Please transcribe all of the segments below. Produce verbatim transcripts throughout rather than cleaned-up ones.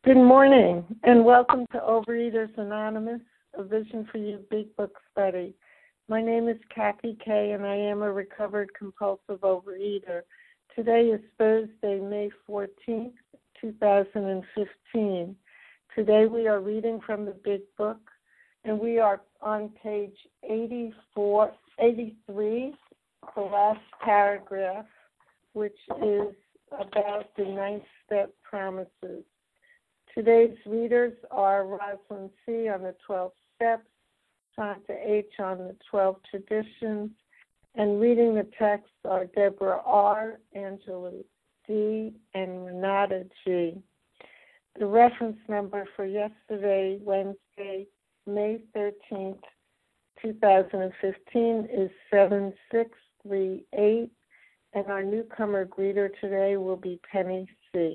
Good morning, and welcome to Overeaters Anonymous, a Vision for You Big Book Study. My name is Kathy Kay, and I am a recovered compulsive overeater. Today is Thursday, May fourteenth, twenty fifteen. Today we are reading from the Big Book, and we are on page eighty-four, eighty-three, the last paragraph, which is about the ninth step promises. Today's readers are Rosalind C. on the twelve steps, Santa H. on the twelve traditions, and reading the text are Deborah R., Angela D., and Renata G. The reference number for yesterday, Wednesday, May thirteenth, twenty fifteen, is seven six three eight, and our newcomer greeter today will be Penny C.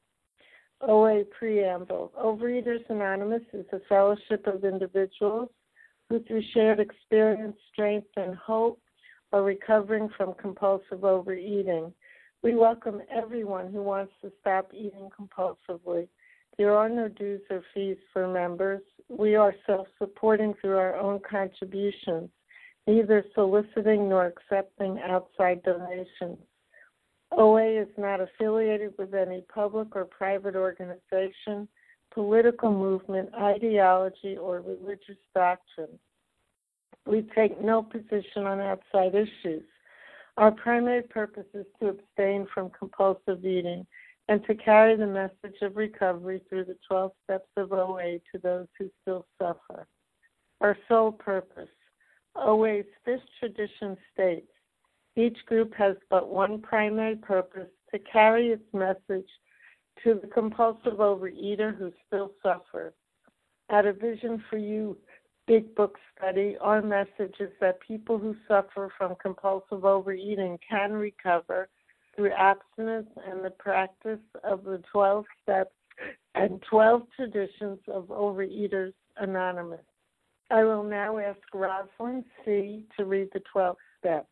O A Preamble. Overeaters Anonymous is a fellowship of individuals who, through shared experience, strength, and hope, are recovering from compulsive overeating. We welcome everyone who wants to stop eating compulsively. There are no dues or fees for members. We are self-supporting through our own contributions, neither soliciting nor accepting outside donations. O A is not affiliated with any public or private organization, political movement, ideology, or religious doctrine. We take no position on outside issues. Our primary purpose is to abstain from compulsive eating and to carry the message of recovery through the twelve steps of O A to those who still suffer. Our sole purpose. O A's fifth tradition states, each group has but one primary purpose, to carry its message to the compulsive overeater who still suffers. At a Vision for You Big Book Study, our message is that people who suffer from compulsive overeating can recover through abstinence and the practice of the twelve steps and twelve traditions of Overeaters Anonymous. I will now ask Rosalind C. to read the twelve steps.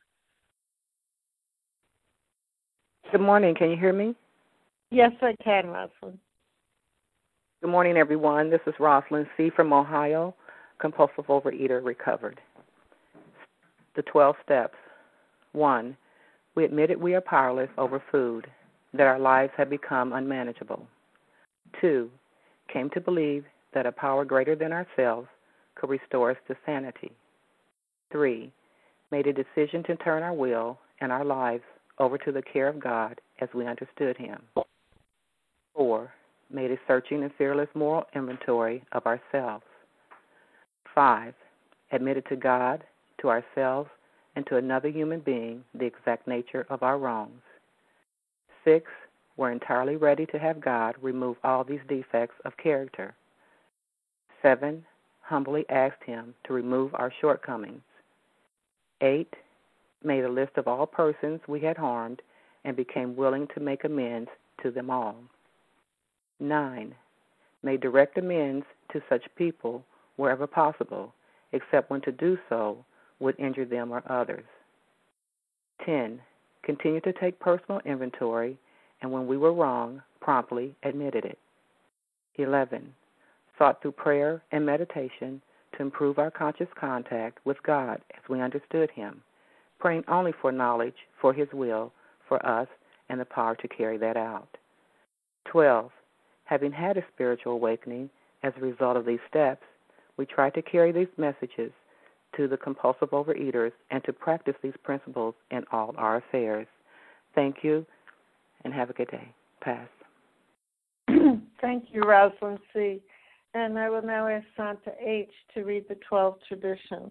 Good morning. Can you hear me? Yes, I can, Rosalind. Good morning, everyone. This is Rosalind C. from Ohio, compulsive overeater recovered. The twelve steps. One, we admitted we are powerless over food, that our lives have become unmanageable. Two, came to believe that a power greater than ourselves could restore us to sanity. Three, made a decision to turn our will and our lives over to the care of God as we understood Him. Four, made a searching and fearless moral inventory of ourselves. Five, admitted to God, to ourselves, and to another human being the exact nature of our wrongs. Six, were entirely ready to have God remove all these defects of character. Seven, humbly asked Him to remove our shortcomings. Eight, made a list of all persons we had harmed and became willing to make amends to them all. Nine, made direct amends to such people wherever possible, except when to do so would injure them or others. Ten, continued to take personal inventory, and when we were wrong, promptly admitted it. Eleven, sought through prayer and meditation to improve our conscious contact with God as we understood Him, praying only for knowledge, for His will, for us, and the power to carry that out. Twelve, having had a spiritual awakening as a result of these steps, we try to carry these messages to the compulsive overeaters and to practice these principles in all our affairs. Thank you, and have a good day. Pass. Thank you, Rosalind C. And I will now ask Santa H. to read the twelve traditions.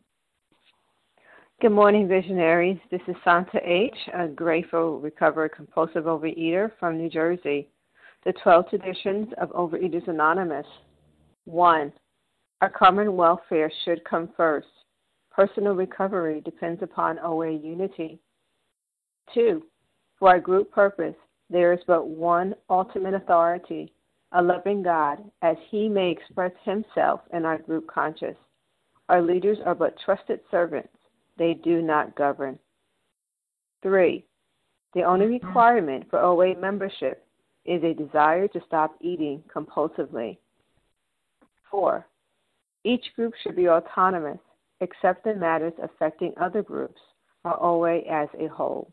Good morning, visionaries. This is Santa H., a grateful, recovered, compulsive overeater from New Jersey. The twelve traditions of Overeaters Anonymous. One, our common welfare should come first. Personal recovery depends upon O A unity. Two, for our group purpose, there is but one ultimate authority, a loving God, as He may express Himself in our group conscious. Our leaders are but trusted servants. They do not govern. Three, the only requirement for O A membership is a desire to stop eating compulsively. Four, each group should be autonomous, except in matters affecting other groups, or O A as a whole.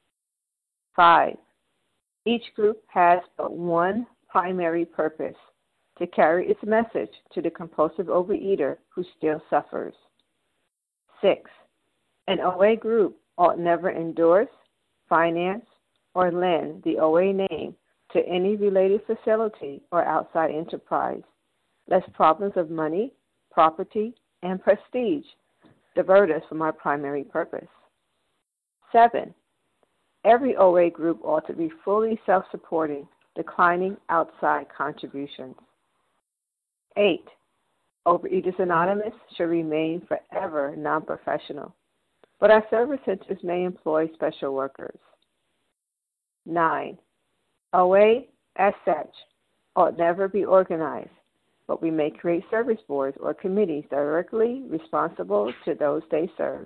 Five, each group has but one primary purpose, to carry its message to the compulsive overeater who still suffers. Six, an O A group ought never endorse, finance, or lend the O A name to any related facility or outside enterprise, lest problems of money, property, and prestige divert us from our primary purpose. Seven, every O A group ought to be fully self-supporting, declining outside contributions. Eight, Overeaters Anonymous should remain forever non-professional, but our service centers may employ special workers. Nine, O A, as such, ought never be organized, but we may create service boards or committees directly responsible to those they serve.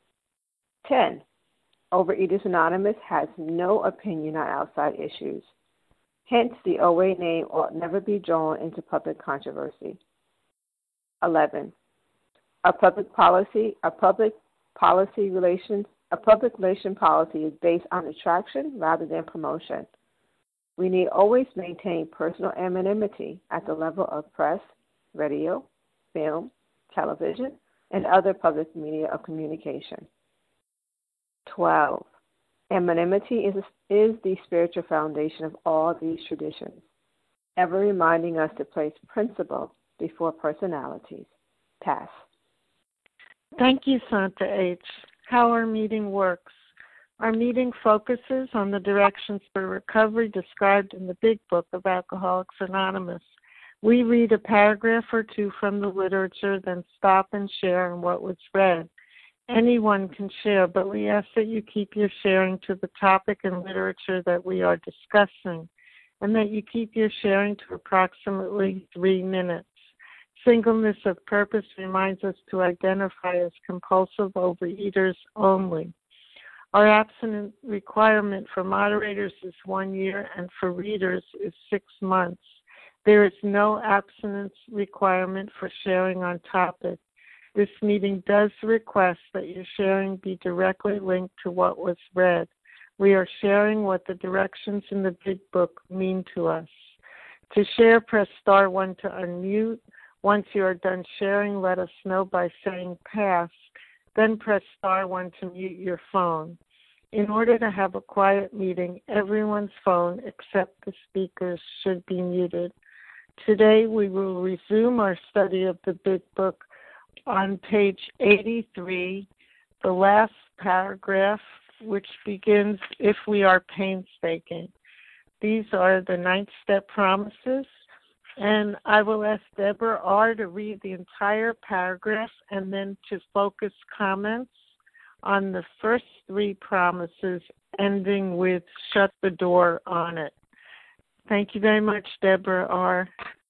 Ten, Overeaters Anonymous has no opinion on outside issues. Hence, the O A name ought never be drawn into public controversy. Eleven, a public policy, a public policy relations, a public relation policy is based on attraction rather than promotion. We need always maintain personal anonymity at the level of press, radio, film, television, and other public media of communication. Twelve, anonymity is, is the spiritual foundation of all these traditions, ever reminding us to place principle before personalities. Pass. Thank you, Santa H. How our meeting works. Our meeting focuses on the directions for recovery described in the Big Book of Alcoholics Anonymous. We read a paragraph or two from the literature, then stop and share on what was read. Anyone can share, but we ask that you keep your sharing to the topic and literature that we are discussing, and that you keep your sharing to approximately three minutes. Singleness of purpose reminds us to identify as compulsive overeaters only. Our abstinence requirement for moderators is one year and for readers is six months. There is no abstinence requirement for sharing on topic. This meeting does request that your sharing be directly linked to what was read. We are sharing what the directions in the Big Book mean to us. To share, press star one to unmute. Once you are done sharing, let us know by saying pass. Then press star one to mute your phone. In order to have a quiet meeting, everyone's phone except the speaker's should be muted. Today we will resume our study of the Big Book on page eighty-three, the last paragraph, which begins, if we are painstaking. These are the ninth step promises, and I will ask Deborah R. to read the entire paragraph and then to focus comments on the first three promises, ending with shut the door on it. Thank you very much, Deborah R.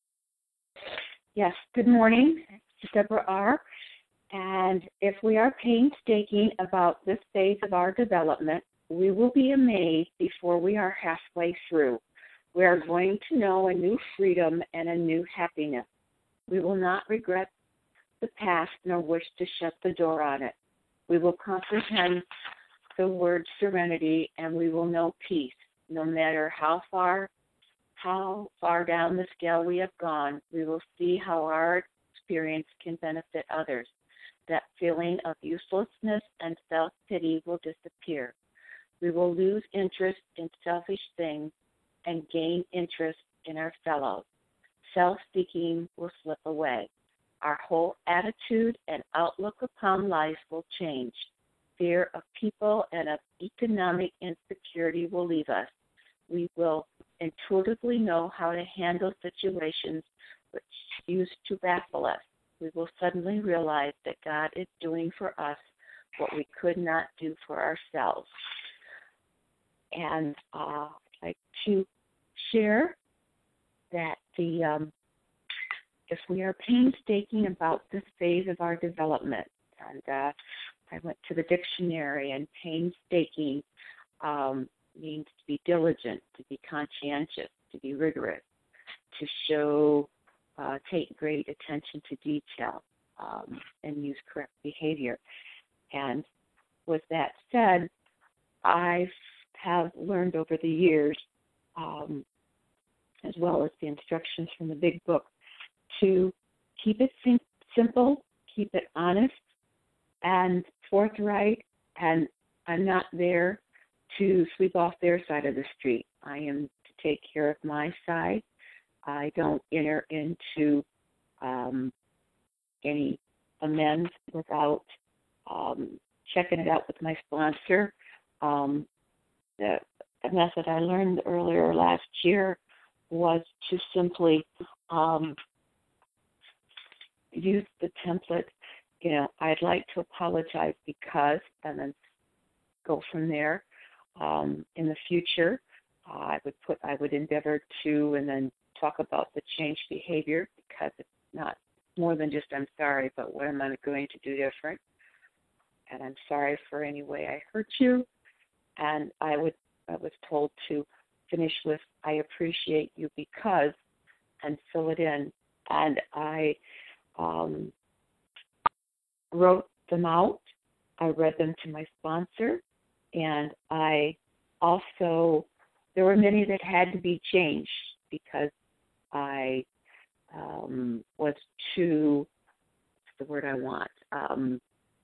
Yes, good morning. It's Deborah R. And if we are painstaking about this phase of our development, we will be amazed before we are halfway through. We are going to know a new freedom and a new happiness. We will not regret the past nor wish to shut the door on it. We will comprehend the word serenity and we will know peace. No matter how far, how far down the scale we have gone, we will see how our experience can benefit others. That feeling of uselessness and self-pity will disappear. We will lose interest in selfish things and gain interest in our fellows. Self-seeking will slip away. Our whole attitude and outlook upon life will change. Fear of people and of economic insecurity will leave us. We will intuitively know how to handle situations which used to baffle us. We will suddenly realize that God is doing for us what we could not do for ourselves. And uh, I'd like to share that the um, if we are painstaking about this phase of our development, and uh, I went to the dictionary, and painstaking um, means to be diligent, to be conscientious, to be rigorous, to show, uh, take great attention to detail, um, and use correct behavior. And with that said, I have learned over the years, um, as well as the instructions from the Big Book, to keep it sim- simple, keep it honest and forthright, and I'm not there to sweep off their side of the street. I am to take care of my side. I don't enter into um, any amends without um, checking it out with my sponsor. Um, the method I learned earlier last year was to simply um, use the template, you know, I'd like to apologize because, and then go from there. Um, in the future, uh, I would put, I would endeavor to, and then talk about the changed behavior, because it's not more than just I'm sorry, but what am I going to do different? And I'm sorry for any way I hurt you. And I would, I was told to finish with, I appreciate you because, and fill it in. And I um, wrote them out. I read them to my sponsor. And I also, there were many that had to be changed because I um, was too, what's the word I want? Um,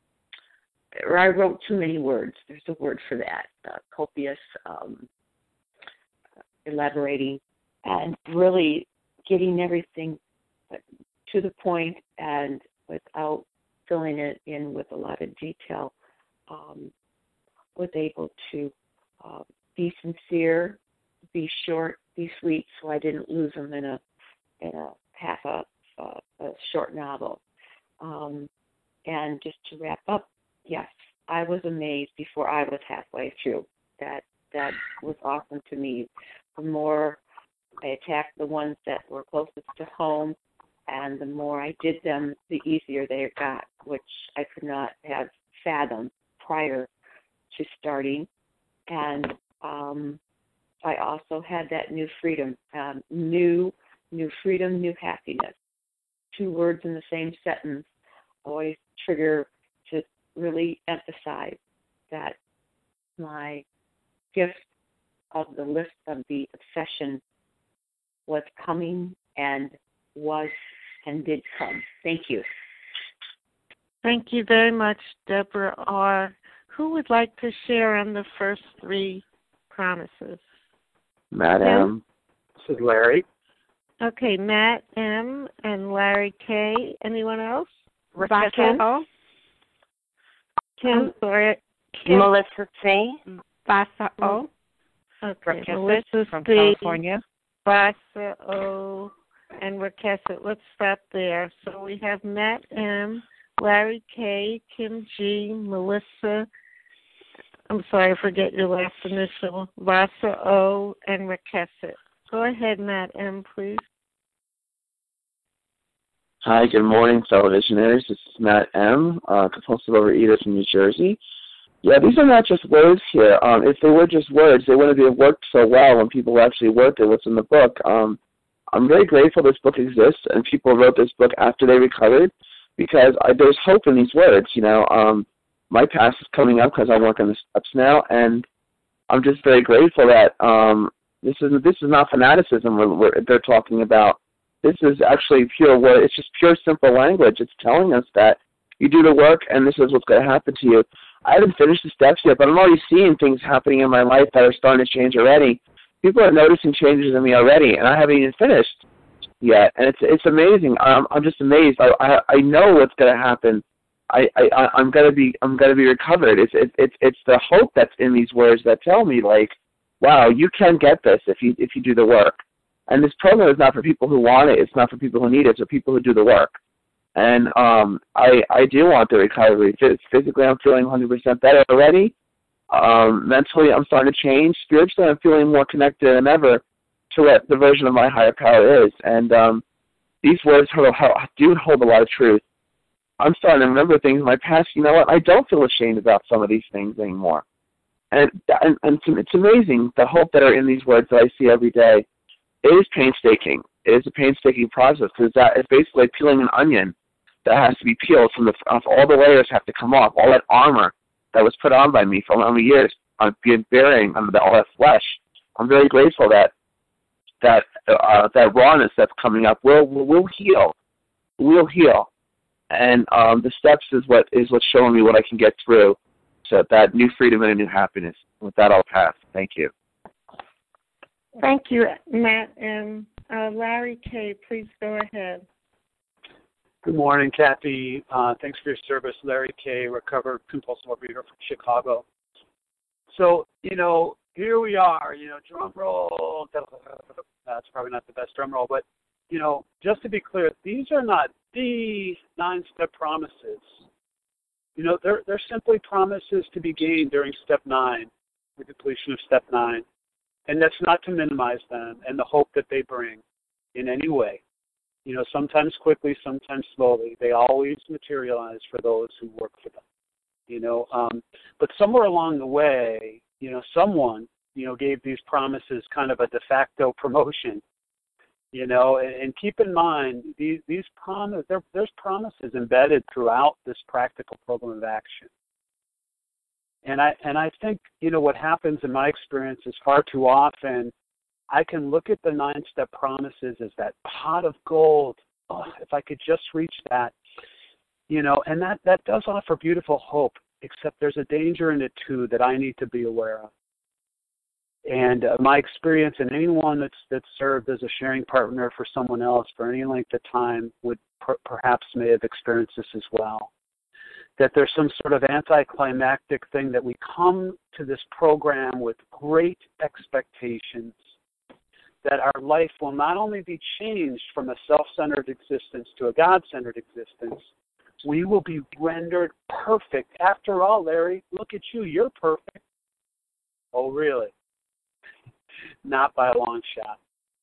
or I wrote too many words. There's a word for that. Uh, copious, um, elaborating, and really getting everything to the point and without filling it in with a lot of detail. Um, was able to uh, be sincere, be short, be sweet, so I didn't lose them in a in a half a, a, a short novel. Um, and just to wrap up, yes, I was amazed before I was halfway through. That that was awesome to me. The more I attacked the ones that were closest to home, and the more I did them, the easier they got, which I could not have fathomed prior to starting. And um, I also had that new freedom, um, new, new freedom, new happiness. Two words in the same sentence always trigger to really emphasize that my gift of the list of the obsession was coming and was and did come. Thank you. Thank you very much, Deborah R. Who would like to share on the first three promises? Matt M. This is Larry. Okay, Matt M. and Larry K. Anyone else? Rebecca O. Kim, sorry. Kim. Melissa C. Vasa O. Okay, Raquel Melissa from C. California. Vasa O. and Raquel. Let's stop there. So we have Matt M., Larry K., Kim G., Melissa, I'm sorry, I forget your last initial, Vasa O., and Rakesset. Go ahead, Matt M., please. Hi, good morning, fellow visionaries. This is Matt M., uh, compulsive overeater from New Jersey. Yeah, these are not just words here. Um, if they were just words, they wouldn't have worked so well when people actually worked at what's in the book. Um, I'm very grateful this book exists and people wrote this book after they recovered, because I, there's hope in these words. You know, um, my past is coming up because I'm working the steps now, and I'm just very grateful that um, this is this is not fanaticism we're, we're, they're talking about. This is actually pure word. It's just pure, simple language. It's telling us that you do the work, and this is what's going to happen to you. I haven't finished the steps yet, but I'm already seeing things happening in my life that are starting to change already. People are noticing changes in me already, and I haven't even finished yet, and it's it's amazing. I'm I'm just amazed. I I, I know what's going to happen. I I I'm gonna be I'm gonna be recovered. It's it's it's it's the hope that's in these words that tell me, like, wow, you can get this if you if you do the work. And this program is not for people who want it. It's not for people who need it. It's for people who do the work. And um I I do want the recovery. Physically, I'm feeling one hundred percent better already. Um, mentally, I'm starting to change. Spiritually, I'm feeling more connected than ever to what the version of my higher power is. And um, these words hold, do hold a lot of truth. I'm starting to remember things in my past. You know what? I don't feel ashamed about some of these things anymore. and, and, and it's amazing, the hope that are in these words that I see every day. It is painstaking. It is a painstaking process because that is basically like peeling an onion that has to be peeled from the off, all the layers have to come off, all that armor that was put on by me for how many years, on being bearing on the, all that flesh. I'm very grateful that that uh, that rawness that's coming up will will, will heal, will heal, and um, the steps is what is what's showing me what I can get through. So that new freedom and a new happiness. With that, I'll pass. Thank you. Thank you, Matt. And uh, Larry K., please go ahead. Good morning, Kathy. Uh, thanks for your service. Larry K., recovered compulsive overeater from Chicago. So, you know, here we are, you know, drum roll. That's probably not the best drum roll, but, you know, just to be clear, these are not the nine-step promises. You know, they're, they're simply promises to be gained during step nine, the completion of step nine. And that's not to minimize them and the hope that they bring in any way. You know, sometimes quickly, sometimes slowly. They always materialize for those who work for them. You know, um, but somewhere along the way, you know, someone, you know, gave these promises kind of a de facto promotion. You know, and, and keep in mind, these, these promises, there, there's promises embedded throughout this practical program of action. And I and I think, you know, what happens in my experience is far too often I can look at the nine-step promises as that pot of gold. Oh, if I could just reach that, you know, and that, that does offer beautiful hope, except there's a danger in it, too, that I need to be aware of. And uh, my experience, and anyone that's, that's served as a sharing partner for someone else for any length of time would per- perhaps may have experienced this as well. That there's some sort of anticlimactic thing that we come to this program with great expectations that our life will not only be changed from a self-centered existence to a God-centered existence, we will be rendered perfect. After all, Larry, look at you, you're perfect. Oh, really? Not by a long shot.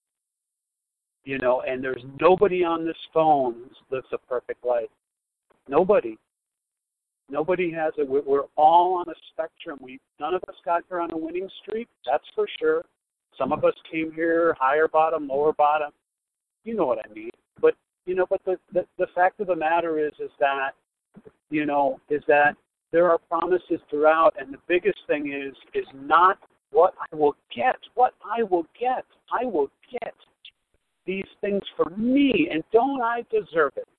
You know, and there's nobody on this phone who lives a perfect life. Nobody. Nobody has it. We're all on a spectrum. We none of us got here on a winning streak, that's for sure. Some of us came here higher bottom, lower bottom. You know what I mean. But you know, but the, the, the fact of the matter is is that, you know, is that there are promises throughout, and the biggest thing is is not what I will get, what I will get. I will get these things for me, and don't I deserve it?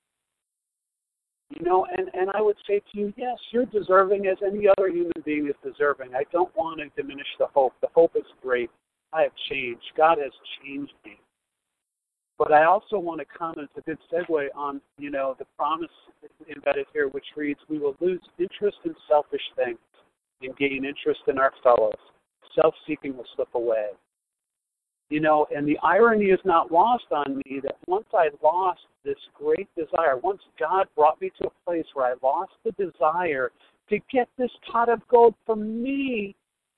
You know, and, and I would say to you, yes, you're deserving as any other human being is deserving. I don't want to diminish the hope. The hope is great. I have changed. God has changed me. But I also want to comment, it's a good segue on, you know, the promise embedded here, which reads, we will lose interest in selfish things and gain interest in our fellows. Self-seeking will slip away. You know, and the irony is not lost on me that once I lost this great desire, once God brought me to a place where I lost the desire to get this pot of gold for me,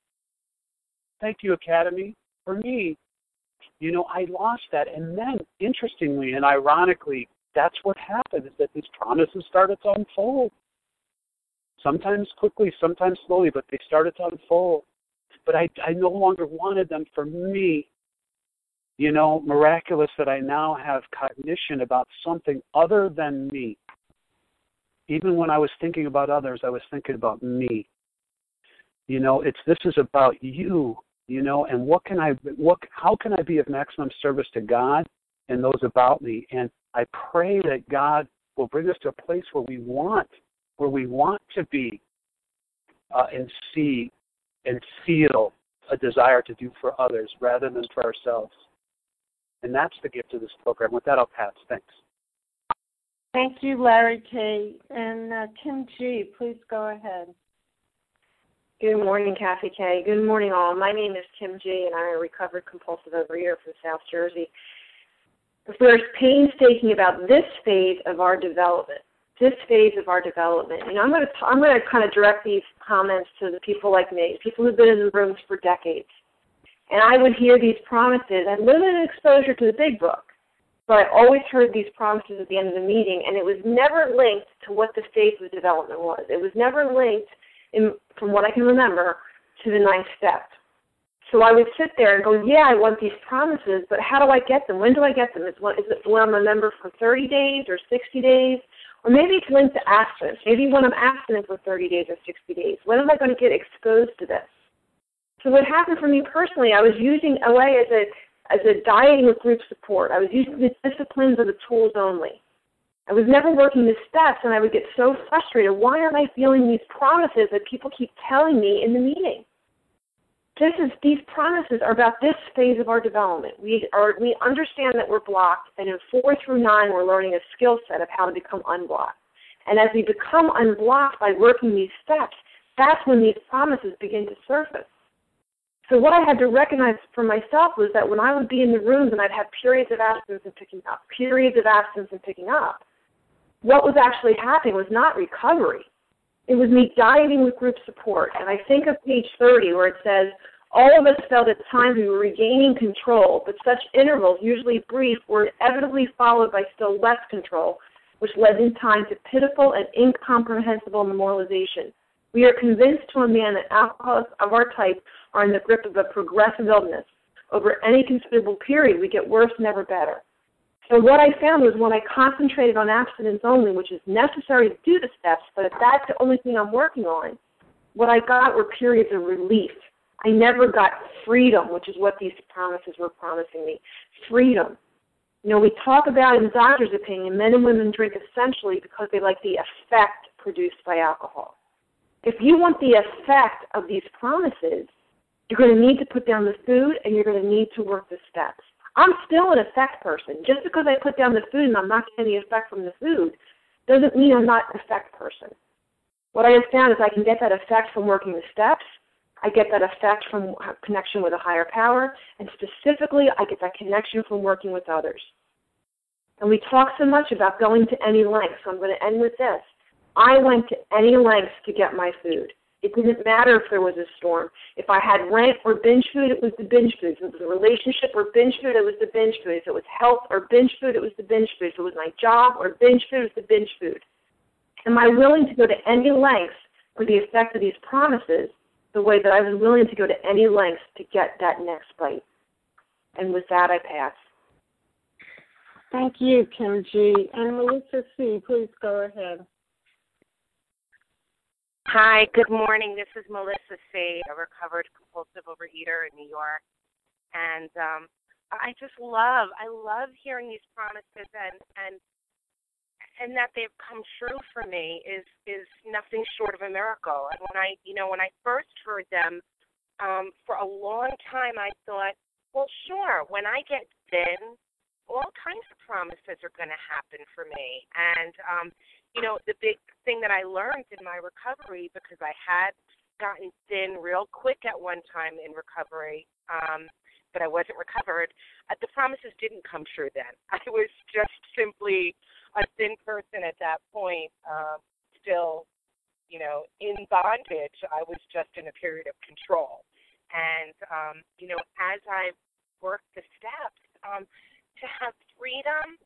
thank you, Academy, for me, you know, I lost that. And then, interestingly and ironically, that's what happened, is that these promises started to unfold. Sometimes quickly, sometimes slowly, but they started to unfold. But I, I no longer wanted them for me. You know, miraculous that I now have cognition about something other than me. Even when I was thinking about others, I was thinking about me. You know, it's this is about you, you know, and what can I, what, how can I be of maximum service to God and those about me? And I pray that God will bring us to a place where we want, where we want to be uh, and see and feel a desire to do for others rather than for ourselves. And that's the gift of this program. With that, I'll pass. Thanks. Thank you, Larry K. And uh, Kim G., please go ahead. Good morning, Kathy K. Good morning, all. My name is Kim G., and I'm a recovered compulsive overeater from South Jersey. We're painstaking about this phase of our development, this phase of our development. And I'm going to I'm going to kind of direct these comments to the people like me, people who've been in the rooms for decades. And I would hear these promises. I had limited exposure to the big book, but I always heard these promises at the end of the meeting, and it was never linked to what the phase of development was. It was never linked, in, from what I can remember, to the ninth step. So I would sit there and go, yeah, I want these promises, but how do I get them? When do I get them? Is, one, is it when I'm a member for thirty days or sixty days? Or maybe it's linked to abstinence. Maybe when I'm abstinent for thirty days or sixty days. When am I going to get exposed to this? So what happened for me personally, I was using O A as a, as a dieting with group support. I was using the disciplines or the tools only. I was never working the steps, and I would get so frustrated. Why aren't I feeling these promises that people keep telling me in the meeting? This is, these promises are about this phase of our development. We are we understand that we're blocked, and in four through nine, we're learning a skill set of how to become unblocked. And as we become unblocked by working these steps, that's when these promises begin to surface. So what I had to recognize for myself was that when I would be in the rooms and I'd have periods of abstinence and picking up, periods of abstinence and picking up, what was actually happening was not recovery. It was me dieting with group support. And I think of page thirty where it says, all of us felt at times we were regaining control, but such intervals, usually brief, were inevitably followed by still less control, which led in time to pitiful and incomprehensible demoralization. We are convinced to a man that alcoholics of our type are in the grip of a progressive illness. Over any considerable period, we get worse, never better. So what I found was when I concentrated on abstinence only, which is necessary to do the steps, but if that's the only thing I'm working on, what I got were periods of relief. I never got freedom, which is what these promises were promising me. Freedom. You know, we talk about, in the doctor's opinion, men and women drink essentially because they like the effect produced by alcohol. If you want the effect of these promises, you're going to need to put down the food and you're going to need to work the steps. I'm still an effect person. Just because I put down the food and I'm not getting the effect from the food doesn't mean I'm not an effect person. What I have found is I can get that effect from working the steps. I get that effect from connection with a higher power, and specifically I get that connection from working with others. And we talk so much about going to any length, so I'm going to end with this. I went to any lengths to get my food. It didn't matter if there was a storm. If I had rent or binge food, it was the binge food. If it was a relationship or binge food, it was the binge food. If it was health or binge food, it was the binge food. If it was my job or binge food, it was the binge food. Am I willing to go to any lengths for the effect of these promises the way that I was willing to go to any lengths to get that next bite? And with that, I pass. Thank you, Kim G. And Melissa C., please go ahead. Hi, good morning. This is Melissa C., a recovered compulsive overeater in New York. And um, I just love, I love hearing these promises, and, and and that they've come true for me is is nothing short of a miracle. And when I, you know, when I first heard them, um, for a long time I thought, well, sure, when I get thin, all kinds of promises are going to happen for me. And, um, you know, the big thing that I learned in my recovery, because I had gotten thin real quick at one time in recovery, um, but I wasn't recovered, uh, the promises didn't come true then. I was just simply a thin person at that point, um, still, you know, in bondage. I was just in a period of control. And, um, you know, as I worked the steps, um, to have freedom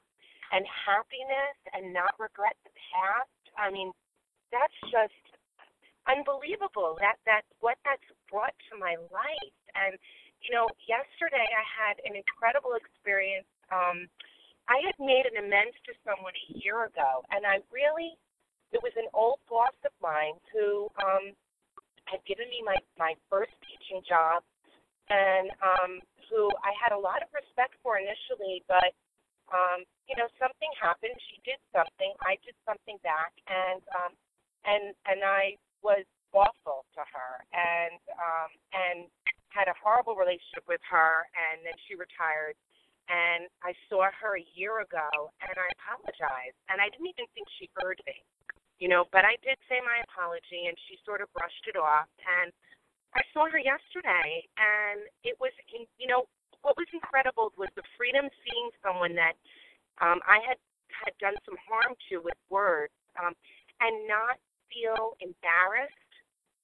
and happiness and not regret the past, I mean, that's just unbelievable. That that's what that's brought to my life. And, you know, yesterday I had an incredible experience. Um, I had made an amends to someone a year ago, and I really, it was an old boss of mine who um, had given me my, my first teaching job, and um, who I had a lot of respect for initially, but, um, you know, something happened. She did something. I did something back, and um, and and I was awful to her, and um, and had a horrible relationship with her, and then she retired. And I saw her a year ago, and I apologized. And I didn't even think she heard me, you know, but I did say my apology, and she sort of brushed it off. And I saw her yesterday, and it was, you know, what was incredible was the freedom seeing someone that um, I had, had done some harm to with words, um, and not feel embarrassed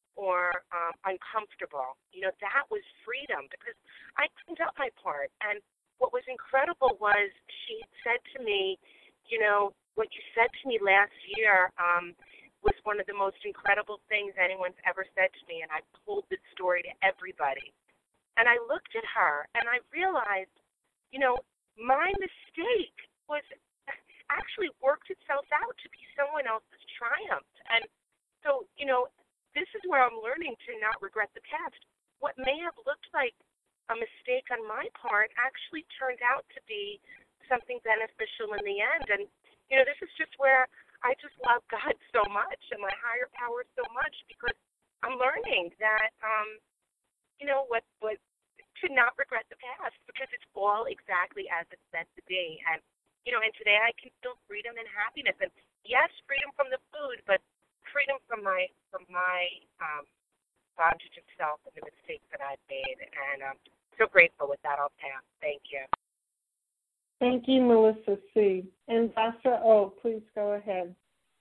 or um, uncomfortable. You know, that was freedom, because I cleaned up my part. And what was incredible was she said to me, you know, what you said to me last year, um, was one of the most incredible things anyone's ever said to me, and I've told this story to everybody. And I looked at her, and I realized, you know, my mistake was actually worked itself out to be someone else's triumph. And so, you know, this is where I'm learning to not regret the past. What may have looked like a mistake on my part actually turned out to be something beneficial in the end. And, you know, this is just where I just love God so much and my higher power so much, because I'm learning that, um, you know, what, what to not regret the past, because it's all exactly as it's meant to be. And, you know, and today I can feel freedom and happiness. And yes, freedom from the food, but freedom from my, from my, um, bondage of self and the mistakes that I've made. And I'm so grateful. With that, I'll pass. Thank you. Thank you, Melissa C. And Doctor O, please go ahead.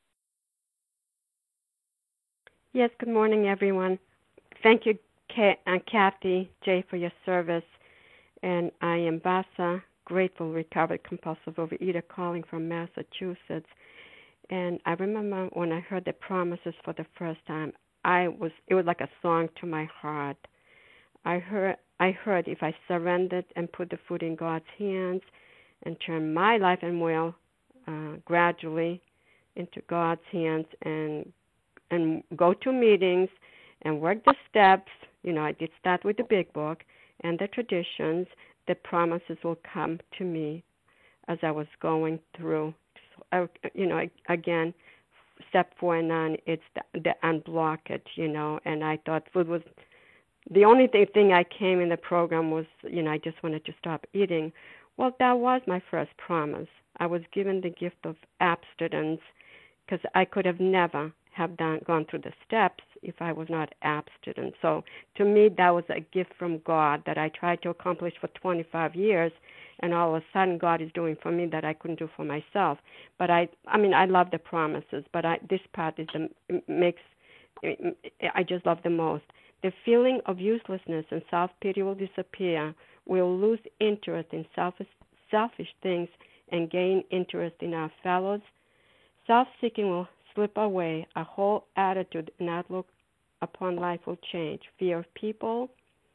Yes, good morning, everyone. Thank you, K- uh, Kathy J, for your service. And I am Vasa, grateful, recovered, compulsive overeater, calling from Massachusetts. And I remember when I heard the promises for the first time, I was it was like a song to my heart. I heard I heard if I surrendered and put the food in God's hands and turn my life and will uh, gradually into God's hands and and go to meetings and work the steps. You know, I did start with the big book and the traditions. The promises will come to me as I was going through. So I, you know, again, step four and nine, it's the, the unblock it, you know, and I thought food was the only th- thing I came in the program was, you know, I just wanted to stop eating. Well, that was my first promise. I was given the gift of abstinence because I could have never have done gone through the steps if I was not abstinent. So to me, that was a gift from God that I tried to accomplish for twenty-five years, and all of a sudden God is doing for me that I couldn't do for myself. But I, I mean, I love the promises, but I, this part is the makes I just love the most. The feeling of uselessness and self-pity will disappear. We'll lose interest in selfish, selfish things and gain interest in our fellows. Self-seeking will slip away. Our whole attitude and outlook upon life will change. Fear of people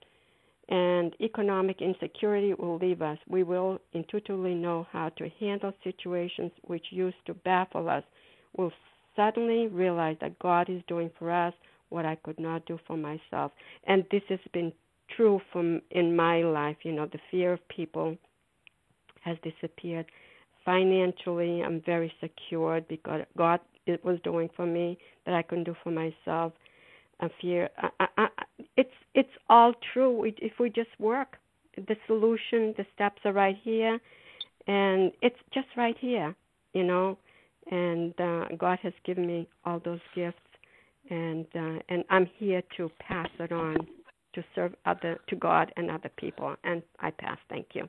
and economic insecurity will leave us. We will intuitively know how to handle situations which used to baffle us. We'll suddenly realize that God is doing for us what I could not do for myself. And this has been true from in my life. You know, the fear of people has disappeared. Financially, I'm very secured because God it was doing for me that I couldn't do for myself. I fear I, I, I, it's it's all true if we just work. The solution, the steps are right here, and it's just right here, you know. And uh, God has given me all those gifts, and uh, and I'm here to pass it on to serve other to God and other people. And I pass. Thank you.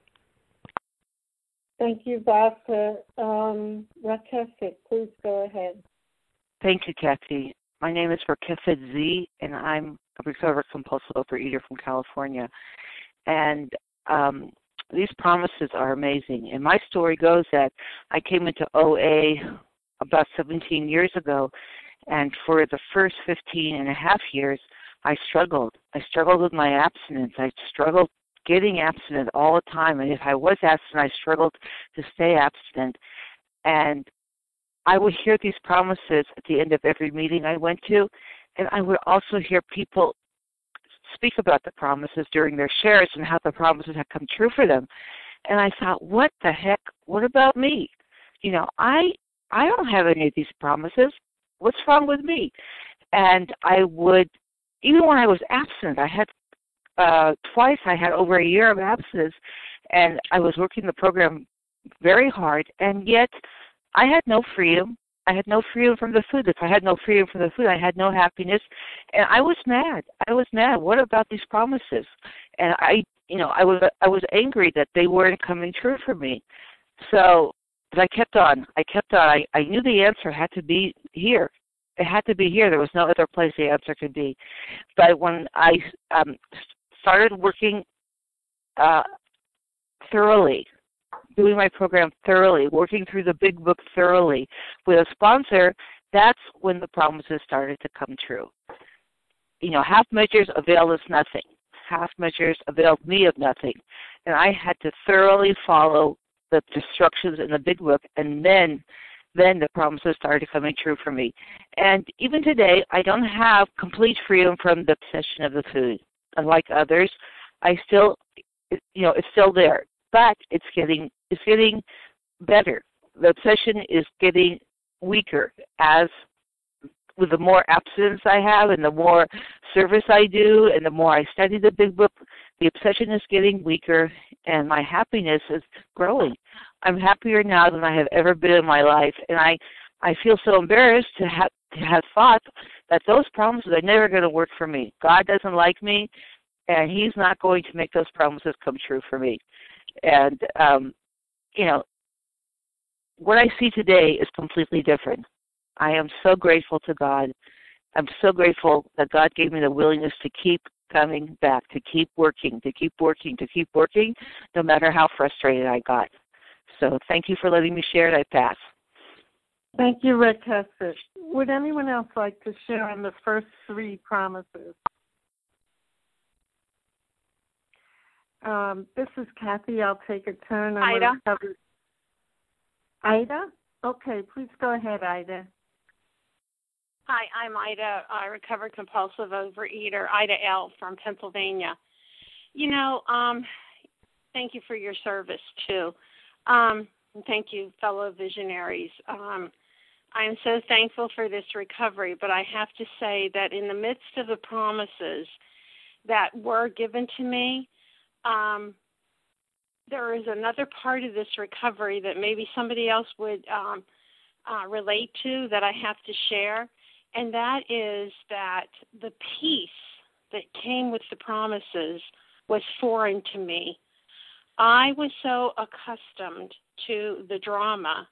Thank you, Vasa. Um, Rakefet, please go ahead. Thank you, Kathy. My name is Rakefet Z, and I'm a recovered compulsive overeater from California. And um, these promises are amazing. And my story goes that I came into O A about seventeen years ago, and for the first fifteen and a half years, I struggled. I struggled with my abstinence. I struggled getting abstinent all the time. And if I was abstinent, I struggled to stay abstinent. And I would hear these promises at the end of every meeting I went to, and I would also hear people speak about the promises during their shares and how the promises had come true for them. And I thought, what the heck? What about me? You know, I I don't have any of these promises. What's wrong with me? And I would, even when I was abstinent, I had uh, twice I had over a year of abstinence, and I was working the program very hard, and yet I had no freedom. I had no freedom from the food. If I had no freedom from the food, I had no happiness, and I was mad. I was mad. What about these promises? And I, you know, I was I was angry that they weren't coming true for me. So, but I kept on. I kept on. I, I knew the answer had to be here. It had to be here. There was no other place the answer could be. But when I um, started working uh, thoroughly, doing my program thoroughly, working through the big book thoroughly with a sponsor that's when the promises started to come true. You know, half measures avail us nothing. Half measures availed me of nothing. And I had to thoroughly follow the instructions in the big book, and then then the promises started coming true for me. And even today, I don't have complete freedom from the obsession of the food. Unlike others, I still, you know, it's still there, but it's getting it's getting better. The obsession is getting weaker as with the more abstinence I have and the more service I do and the more I study the big book, the obsession is getting weaker and my happiness is growing. I'm happier now than I have ever been in my life, and I, I feel so embarrassed to have to have thought that those promises are never going to work for me. God doesn't like me, and He's not going to make those promises come true for me. And, um, you know, what I see today is completely different. I am so grateful to God. I'm so grateful that God gave me the willingness to keep coming back, to keep working, to keep working, to keep working, no matter how frustrated I got. So thank you for letting me share, and I pass. Thank you, Rick Hester. Would anyone else like to share on the first three promises? Um, this is Kathy. I'll take a turn. I'm Ida. Recovered... Ida? Okay, please go ahead, Ida. Hi, I'm Ida, a recovered compulsive overeater, Ida L. from Pennsylvania. You know, um, thank you for your service, too. Um, thank you, fellow visionaries. Um, I am so thankful for this recovery, but I have to say that in the midst of the promises that were given to me, um, there is another part of this recovery that maybe somebody else would um, uh, relate to that I have to share, and that is that the peace that came with the promises was foreign to me. I was so accustomed to the drama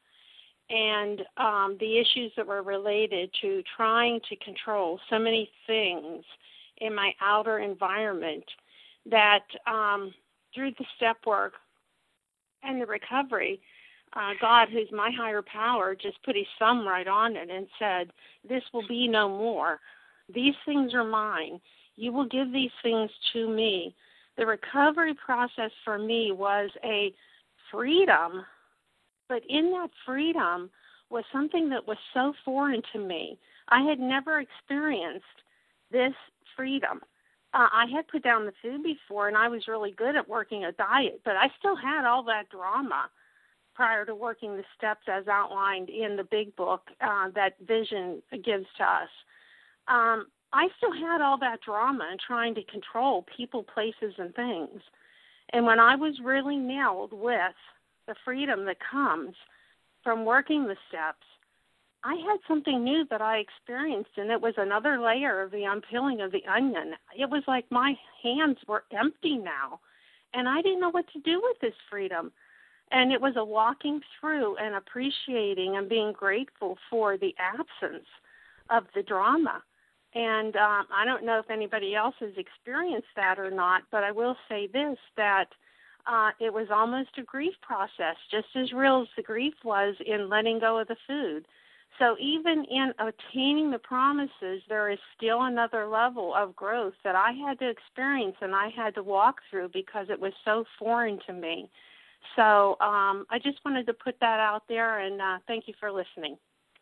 and um, the issues that were related to trying to control so many things in my outer environment that um, through the step work and the recovery, uh, God, who's my higher power, just put his thumb right on it and said, this will be no more. These things are mine. You will give these things to me. The recovery process for me was a freedom, but in that freedom was something that was so foreign to me. I had never experienced this freedom. Uh, I had put down the food before, and I was really good at working a diet, but I still had all that drama prior to working the steps as outlined in the big book uh, that Vision gives to us. Um, I still had all that drama and trying to control people, places, and things. And when I was really nailed with the freedom that comes from working the steps, I had something new that I experienced, and it was another layer of the unpeeling of the onion. It was like my hands were empty now, and I didn't know what to do with this freedom. And it was a walking through and appreciating and being grateful for the absence of the drama. And um, I don't know if anybody else has experienced that or not, but I will say this, that uh, it was almost a grief process, just as real as the grief was in letting go of the food. So even in attaining the promises, there is still another level of growth that I had to experience and I had to walk through because it was so foreign to me. So um, I just wanted to put that out there, and uh, thank you for listening.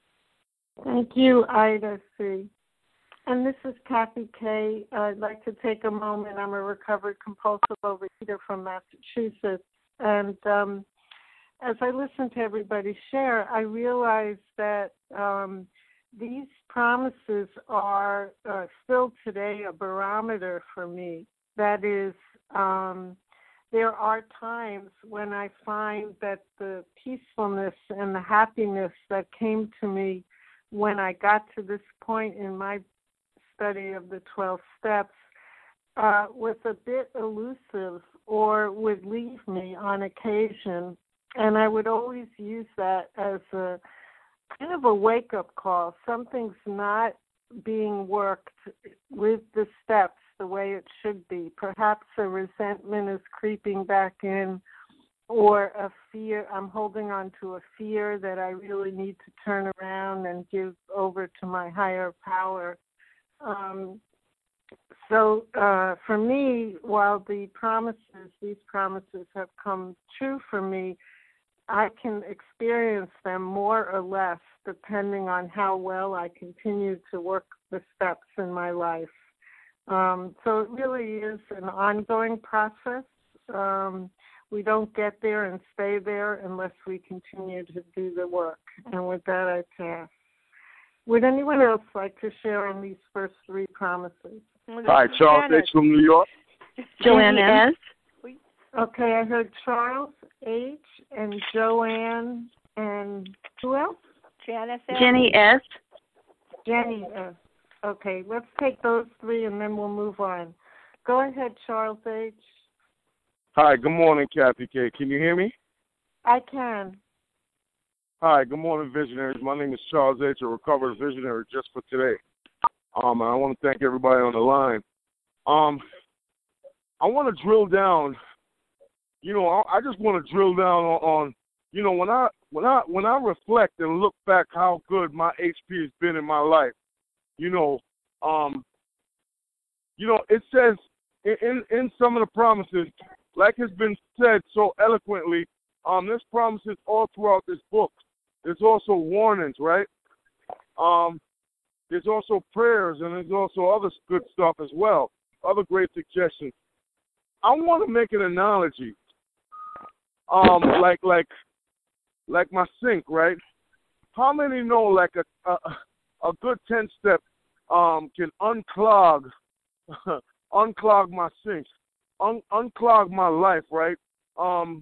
Thank you, Ida C. And this is Kathy K. I'd like to take a moment. I'm a recovered compulsive overeater from Massachusetts. And um, as I listen to everybody share, I realize that um, these promises are uh, still today a barometer for me. That is, um, there are times when I find that the peacefulness and the happiness that came to me when I got to this point in my study of the twelve steps uh, was a bit elusive or would leave me on occasion. And I would always use that as a kind of a wake-up call. Something's not being worked with the steps the way it should be. Perhaps a resentment is creeping back in, or a fear, I'm holding on to a fear that I really need to turn around and give over to my higher power. Um, so uh, for me, while the promises, these promises have come true for me, I can experience them more or less depending on how well I continue to work the steps in my life. Um, so it really is an ongoing process. Um, we don't get there and stay there unless we continue to do the work. And with that, I pass. Would anyone else like to share on these first three promises? Hi, Charles H. from New York. Joanne S. Okay, I heard Charles H. and Joanne and who else? Janice S. Jenny S. Jenny S. Okay, let's take those three and then we'll move on. Go ahead, Charles H. Hi, good morning, Kathy K. Can you hear me? I can. Hi, good morning, visionaries. My name is Charles H., a recovered visionary just for today. Um, and I want to thank everybody on the line. Um, I want to drill down. You know, I, I just want to drill down on, on, you know, when I when I when I reflect and look back how good my H P has been in my life. You know, um, you know, it says in in some of the promises, like has been said so eloquently, um, there's promises all throughout this book. There's also warnings, right? Um, there's also prayers, and there's also other good stuff as well, other great suggestions. I want to make an analogy, um, like like like my sink, right? How many know like a a, a good ten step um, can unclog unclog my sink, un- unclog my life, right? Um,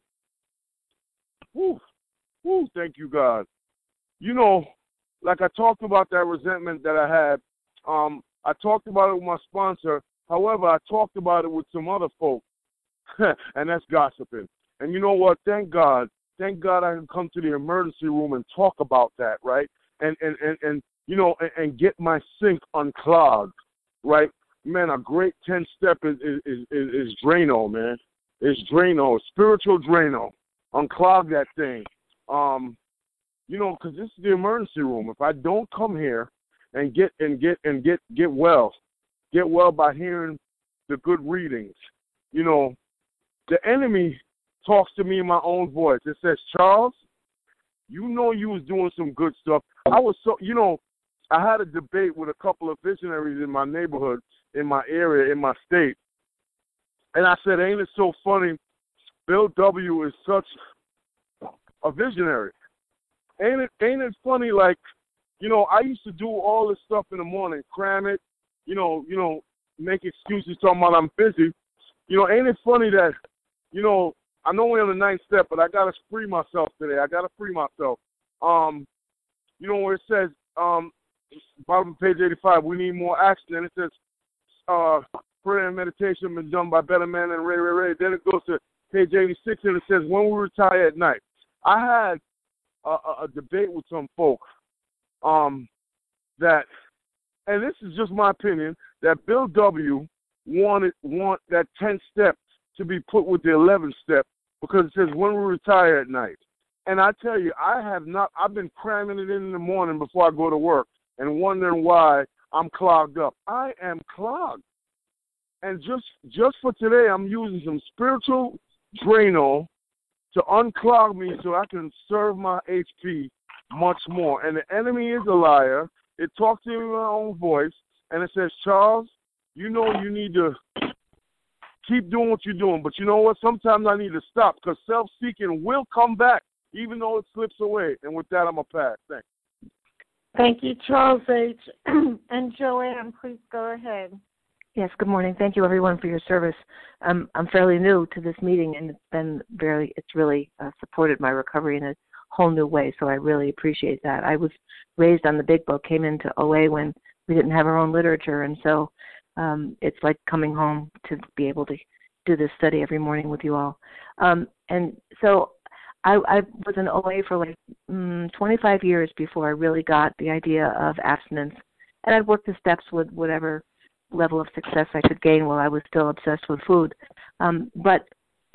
whew, whew, thank you, God. You know, like I talked about that resentment that I had. Um, I talked about it with my sponsor. However, I talked about it with some other folk, and that's gossiping. And you know what? Thank God. Thank God I can come to the emergency room and talk about that, right? And, and, and, and you know, and, and get my sink unclogged, right? Man, a great ten-step is, is, is, is Drano, man. It's Drano, spiritual Drano. Unclog that thing. Um, you know, because this is the emergency room. If I don't come here and get and get and get get well, get well by hearing the good readings, you know, the enemy talks to me in my own voice. It says, Charles, you know you was doing some good stuff. I was so, you know, I had a debate with a couple of visionaries in my neighborhood, in my area, in my state. And I said, ain't it so funny? Bill W. is such a visionary. Ain't it, ain't it funny, like, you know, I used to do all this stuff in the morning, cram it, you know, you know, make excuses talking about I'm busy. You know, ain't it funny that, you know, I know we're on the ninth step, but I got to free myself today. I got to free myself. Um, you know, where it says, um, bottom of page eighty-five, we need more action. And it says, uh, prayer and meditation been done by Better Man and Ray Ray Ray. Then it goes to page eighty-six, and it says, when we retire at night. I had a, a, a debate with some folk um, that, and this is just my opinion, that Bill W. wanted want that tenth step to be put with the eleventh step because it says when we retire at night. And I tell you, I have not, I've been cramming it in in the morning before I go to work and wondering why I'm clogged up. I am clogged. And just just for today, I'm using some spiritual Drano to unclog me so I can serve my H P much more. And the enemy is a liar. It talks to me in my own voice, and it says, Charles, you know you need to keep doing what you're doing. But you know what? Sometimes I need to stop because self-seeking will come back, even though it slips away. And with that, I'm going to pass. Thanks. Thank you, Charles H. And Joanne, please go ahead. Yes, good morning. Thank you, everyone, for your service. Um, I'm fairly new to this meeting, and it's been very, it's really uh, supported my recovery in a whole new way, so I really appreciate that. I was raised on the Big Book, came into O A when we didn't have our own literature, and so um, it's like coming home to be able to do this study every morning with you all. Um, and so I, I was in O A for like mm, twenty-five years before I really got the idea of abstinence, and I'd worked the steps with whatever level of success I could gain while I was still obsessed with food. Um, but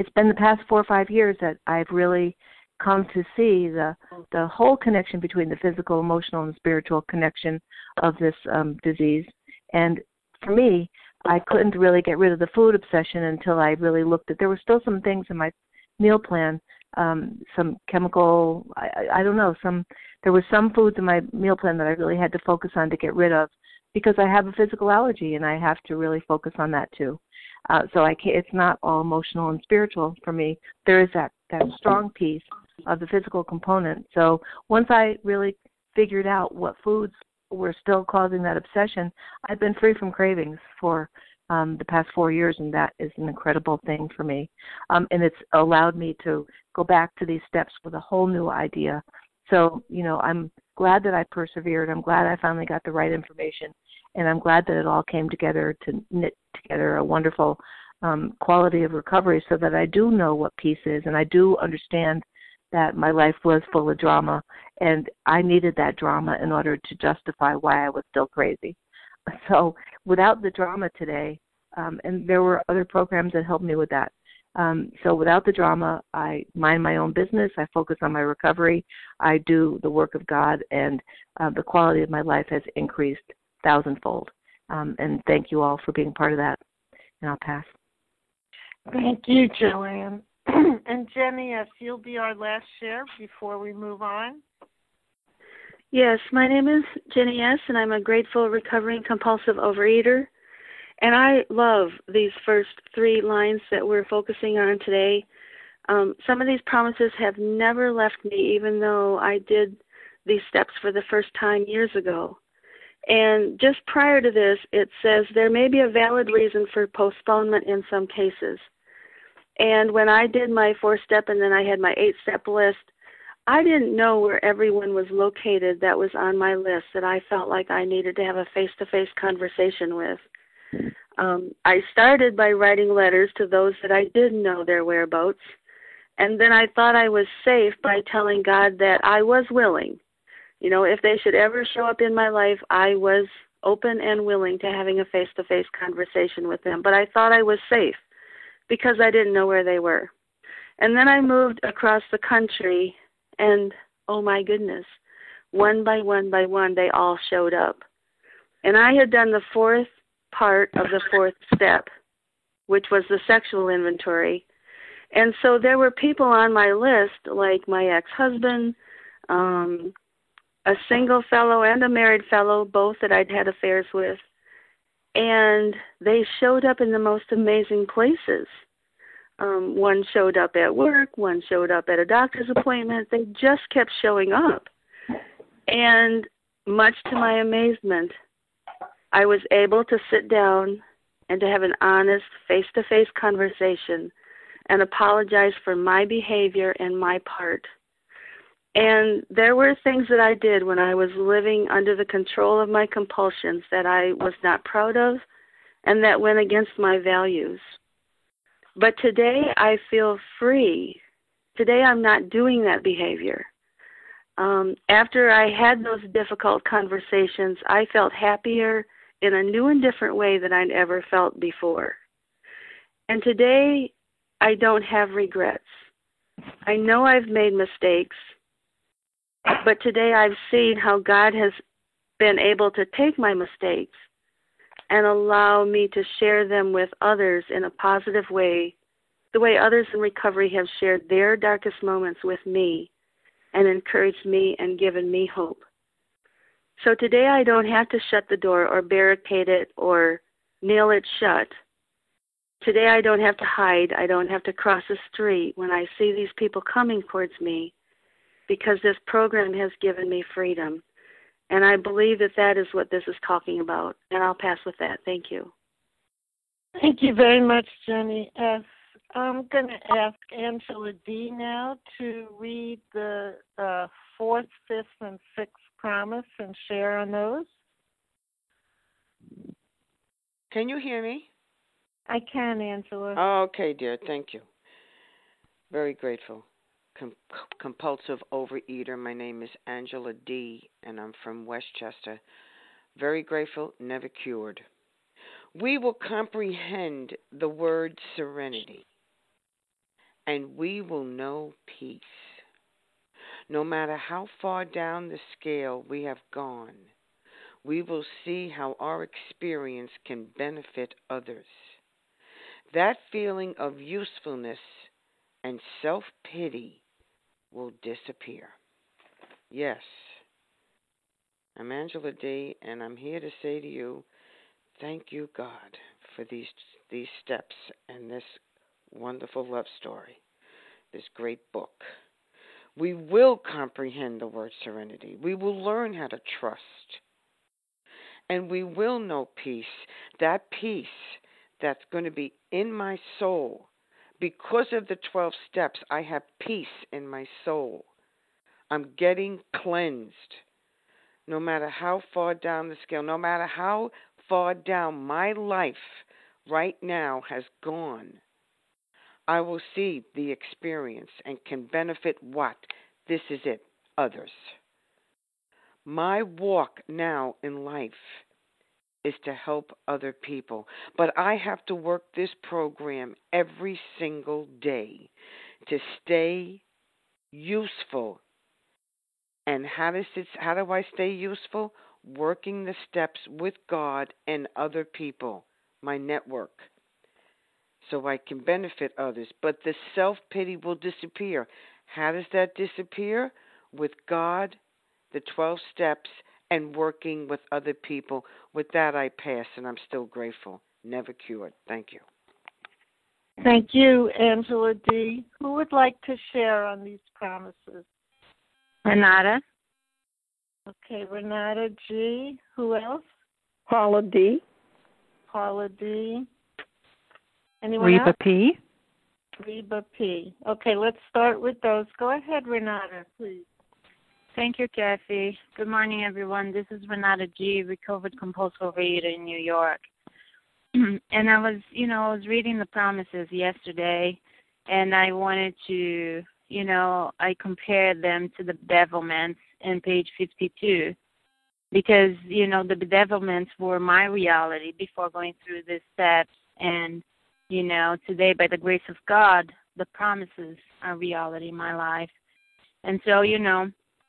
it's been the past four or five years that I've really come to see the the whole connection between the physical, emotional, and spiritual connection of this um, disease. And for me, I couldn't really get rid of the food obsession until I really looked at, there were still some things in my meal plan, um, some chemical, I, I don't know, some, there were some foods in my meal plan that I really had to focus on to get rid of because I have a physical allergy and I have to really focus on that too. Uh, so I can't, it's not all emotional and spiritual for me. There is that, that strong piece of the physical component. So once I really figured out what foods were still causing that obsession, I've been free from cravings for um, the past four years, and that is an incredible thing for me. Um, and it's allowed me to go back to these steps with a whole new idea. So, you know, I'm glad that I persevered. I'm glad I finally got the right information, and I'm glad that it all came together to knit together a wonderful um, quality of recovery so that I do know what peace is, and I do understand that my life was full of drama, and I needed that drama in order to justify why I was still crazy. So without the drama today, um, and there were other programs that helped me with that. Um, so without the drama, I mind my own business. I focus on my recovery. I do the work of God, and uh, the quality of my life has increased thousandfold. Um, and thank you all for being part of that. And I'll pass. Thank you, Joanne. And Jenny, if you'll be our last share before we move on. Yes, my name is Jenny S., and I'm a grateful recovering compulsive overeater. And I love these first three lines that we're focusing on today. Um, some of these promises have never left me, even though I did these steps for the first time years ago. And just prior to this, it says there may be a valid reason for postponement in some cases. And when I did my four-step and then I had my eight-step list, I didn't know where everyone was located that was on my list that I felt like I needed to have a face-to-face conversation with. Um, I started by writing letters to those that I did know their whereabouts, and then I thought I was safe by telling God that I was willing. You know, if they should ever show up in my life, I was open and willing to having a face-to-face conversation with them. But I thought I was safe because I didn't know where they were. And then I moved across the country, and oh my goodness, one by one by one, they all showed up. And I had done the fourth part of the fourth step, which was the sexual inventory. And so there were people on my list, like my ex-husband, um, a single fellow and a married fellow, both that I'd had affairs with. And they showed up in the most amazing places. Um, one showed up at work, one showed up at a doctor's appointment. They just kept showing up. And much to my amazement, I was able to sit down and to have an honest face-to-face conversation and apologize for my behavior and my part. And there were things that I did when I was living under the control of my compulsions that I was not proud of and that went against my values. But today I feel free. Today I'm not doing that behavior. Um, after I had those difficult conversations, I felt happier in a new and different way than I'd ever felt before. And today I don't have regrets. I know I've made mistakes, but today I've seen how God has been able to take my mistakes and allow me to share them with others in a positive way, the way others in recovery have shared their darkest moments with me and encouraged me and given me hope. So today I don't have to shut the door or barricade it or nail it shut. Today I don't have to hide. I don't have to cross the street when I see these people coming towards me, because this program has given me freedom. And I believe that that is what this is talking about. And I'll pass with that. Thank you. Thank you very much, Jenny S. I'm going to ask Angela D. now to read the uh, fourth, fifth, and sixth promise and share on those. Can you hear me? I can, Angela. Oh, okay, dear. Thank you. Very grateful. Com- compulsive overeater. My name is Angela D., and I'm from Westchester. Very grateful, never cured. We will comprehend the word serenity. and we will know peace. No matter how far down the scale we have gone, we will see how our experience can benefit others. That feeling of usefulness and self-pity will disappear. Yes, I'm Angela D., and I'm here to say to you, thank you, God, for these these steps and this wonderful love story, this great book. We will comprehend the word serenity. We will learn how to trust. And we will know peace, that peace that's going to be in my soul. Because of the twelve steps, I have peace in my soul. I'm getting cleansed. No matter how far down the scale, no matter how far down my life right now has gone, I will see the experience and can benefit what? This is it, others. My walk now in life is to help other people, but I have to work this program every single day to stay useful. And how does it, how do I stay useful? Working the steps with God and other people, my network, so I can benefit others. But the self-pity will disappear. How does that disappear? With God, the twelve steps, and working with other people. With that, I pass, and I'm still grateful. Never cured. Thank you. Thank you, Angela D. Who would like to share on these promises? Renata. Okay, Renata G. Who else? Paula D. Paula D. Anyone Reba else? P. Reba P. Okay, let's start with those. Go ahead, Renata, please. Thank you, Kathy. Good morning, everyone. This is Renata G., recovered compulsive overeater in New York. And I was, you know, I was reading the promises yesterday, and I wanted to, you know, I compared them to the bedevilments in page fifty-two because, you know, the bedevilments were my reality before going through these steps. And, you know, today, by the grace of God, the promises are reality in my life. And so, you know,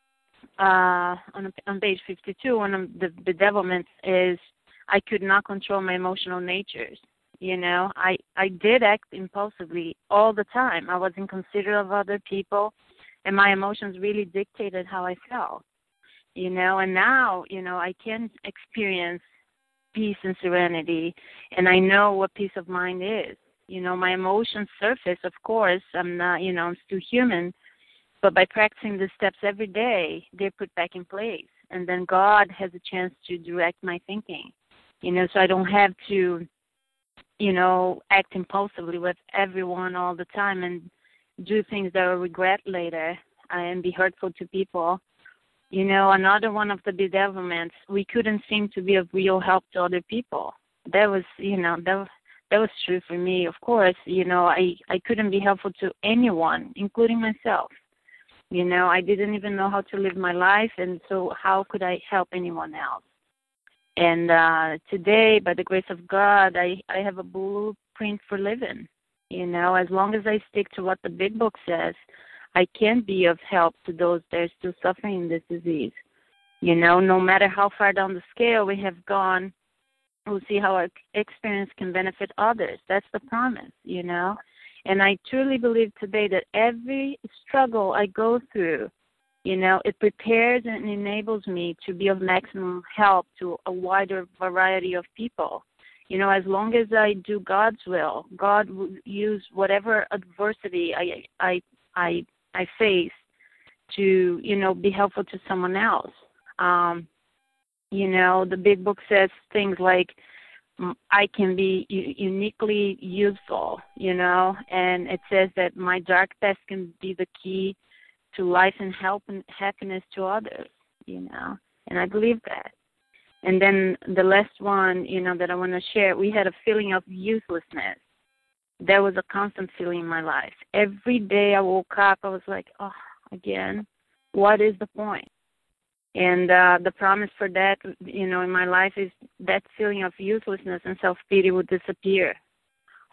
uh, on, on page fifty-two, one of the bedevilments is I could not control my emotional natures. You know, I, I did act impulsively all the time. I wasn't considerate of other people, and my emotions really dictated how I felt. You know, and now, you know, I can experience peace and serenity, and I know what peace of mind is. You know, my emotions surface, of course. I'm not, you know, I'm still human, but by practicing the steps every day, they're put back in place. And then God has a chance to direct my thinking, you know, so I don't have to, you know, act impulsively with everyone all the time and do things that I'll regret later and be hurtful to people. You know, another one of the bedevilments, we couldn't seem to be of real help to other people. That was, you know, that was, that was true for me, of course. You know, I, I couldn't be helpful to anyone, including myself. You know, I didn't even know how to live my life, and so how could I help anyone else? And uh, today, by the grace of God, I, I have a blueprint for living. You know, as long as I stick to what the big book says, I can be of help to those that are still suffering this disease. You know, no matter how far down the scale we have gone, we'll see how our experience can benefit others. That's the promise, you know. And I truly believe today that every struggle I go through, you know, it prepares and enables me to be of maximum help to a wider variety of people. You know, as long as I do God's will, God will use whatever adversity I I I I face to, you know, be helpful to someone else. Um, you know, the big book says things like, I can be u- uniquely useful, you know, and it says that my dark past can be the key to life and help and happiness to others, you know, and I believe that. And then the last one, you know, that I want to share, we had a feeling of uselessness. There was a constant feeling in my life. Every day I woke up, I was like, oh, again, what is the point? And uh, the promise for that, you know, in my life is that feeling of uselessness and self-pity would disappear.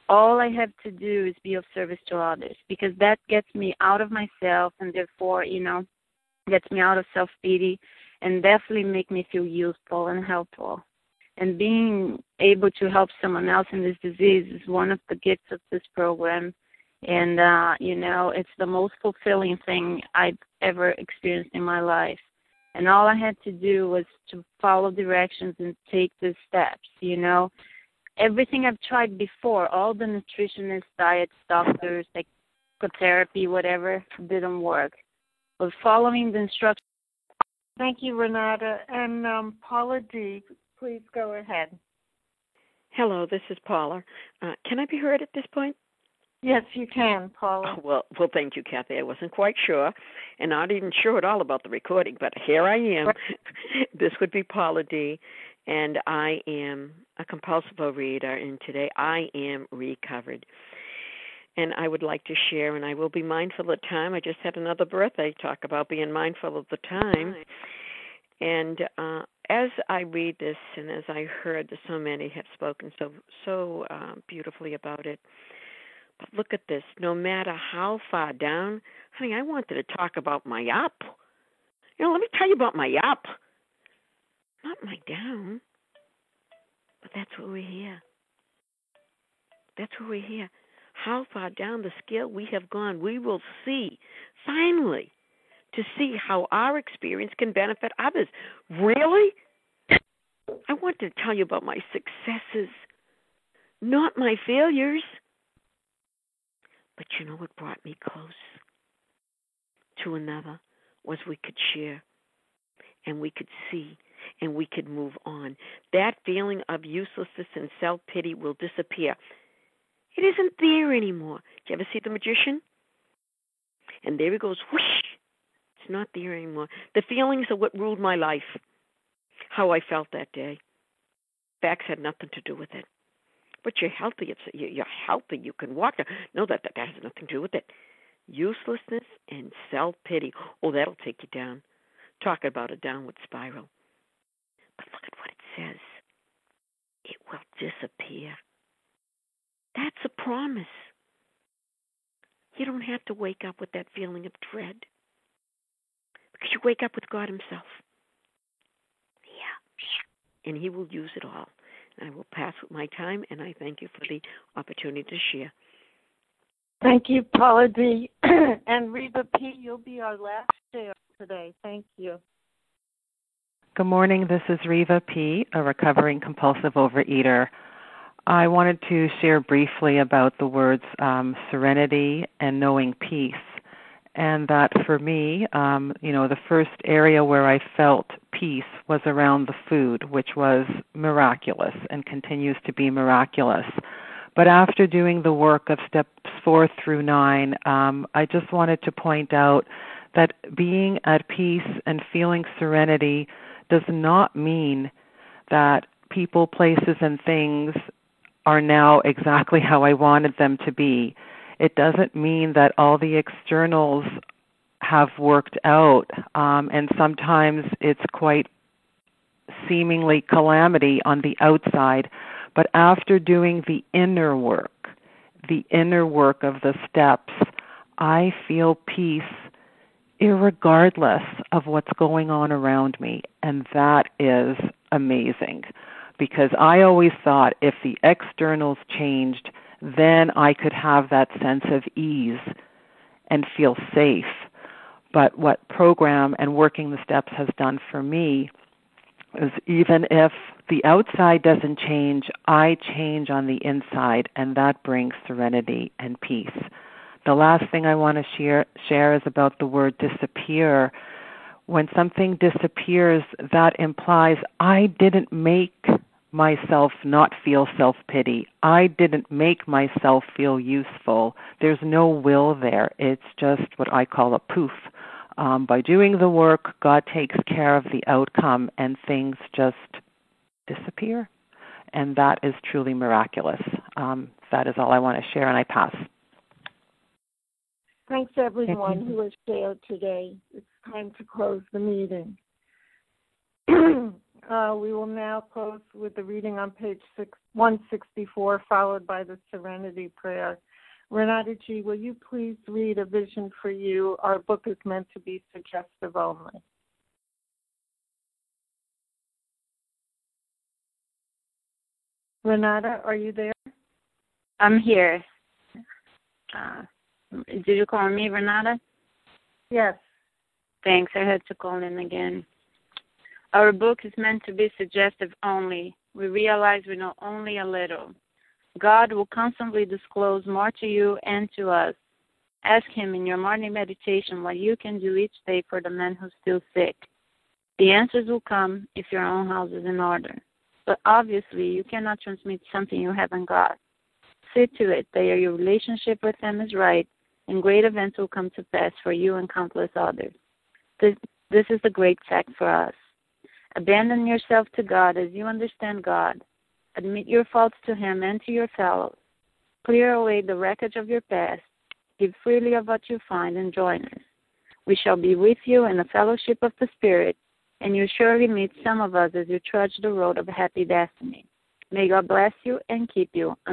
all I have to do is be of service to others, because that gets me out of myself and therefore, you know, gets me out of self-pity and definitely make me feel useful and helpful. And being able to help someone else in this disease is one of the gifts of this program. And, uh, you know, it's the most fulfilling thing I've ever experienced in my life. And all I had to do was to follow directions and take the steps, you know. Everything I've tried before, all the nutritionists, diets, doctors, psychotherapy, whatever, didn't work. But following the instructions. Thank you, Renata. And um, Paula D., please go ahead. Hello, this is Paula. Uh, can I be heard at this point? Yes, you can, Paula. Oh, well, well, thank you, Kathy. I wasn't quite sure, and not even sure at all about the recording, but here I am. This would be Paula D., and I am a compulsive overeater, and today I am recovered. And I would like to share, and I will be mindful of time. I just had another birthday talk about being mindful of the time. And uh, as I read this, and as I heard that so many have spoken so so uh, beautifully about it, but look at this. No matter how far down, honey, I wanted to talk about my up. You know, let me tell you about my up. Not my down. But that's where we're here. That's where we're here. How far down the scale we have gone, we will see, finally, to see how our experience can benefit others. Really? I want to tell you about my successes, not my failures. But you know what brought me close to another was we could share, and we could see, and we could move on. That feeling of uselessness and self-pity will disappear. It isn't there anymore. Did you ever see The Magician? And there it goes, whoosh. It's not there anymore. The feelings are what ruled my life, how I felt that day. Facts had nothing to do with it. But you're healthy. It's, you're healthy. You can walk. No, that, that, that has nothing to do with it. Uselessness and self-pity. Oh, that'll take you down. Talk about a downward spiral. But look at what it says. It will disappear. That's a promise. You don't have to wake up with that feeling of dread, because you wake up with God himself. Yeah. And he will use it all. I will pass with my time, and I thank you for the opportunity to share. Thank you, Paula D. And Reva P., you'll be our last share today. Thank you. Good morning. This is Reva P., a recovering compulsive overeater. I wanted to share briefly about the words um, serenity and knowing peace. And that for me, um, you know, the first area where I felt peace was around the food, which was miraculous and continues to be miraculous. But after doing the work of steps four through nine, um, I just wanted to point out that being at peace and feeling serenity does not mean that people, places, and things are now exactly how I wanted them to be. It doesn't mean that all the externals have worked out, um, and sometimes it's quite seemingly calamity on the outside. But after doing the inner work, the inner work of the steps, I feel peace irregardless of what's going on around me, and that is amazing. Because I always thought if the externals changed, then I could have that sense of ease and feel safe. But what program and working the steps has done for me is even if the outside doesn't change, I change on the inside, and that brings serenity and peace. The last thing I want to share, share is about the word disappear. When something disappears, that implies I didn't make myself not feel self-pity. I didn't make myself feel useful. There's no will there. It's just what I call a poof. Um, by doing the work, God takes care of the outcome, and things just disappear. And that is truly miraculous. Um, that is all I want to share, and I pass. Thanks, everyone who has shared today. It's time to close the meeting. Uh, we will now close with the reading on page six, one sixty-four, followed by the Serenity Prayer. Renata G., will you please read A Vision for You? Our book is meant to be suggestive only. Renata, are you there? I'm here. Uh, did you call me, Renata? Yes. Thanks. I had to call in again. Our book is meant to be suggestive only. We realize we know only a little. God will constantly disclose more to you and to us. Ask Him in your morning meditation what you can do each day for the man who's still sick. The answers will come if your own house is in order. But obviously, you cannot transmit something you haven't got. See to it that your relationship with Him is right, and great events will come to pass for you and countless others. This, this is the great fact for us. Abandon yourself to God as you understand God. Admit your faults to Him and to your fellows. Clear away the wreckage of your past. Give freely of what you find and join us. We shall be with you in the fellowship of the Spirit, and you surely meet some of us as you trudge the road of happy destiny. May God bless you and keep you.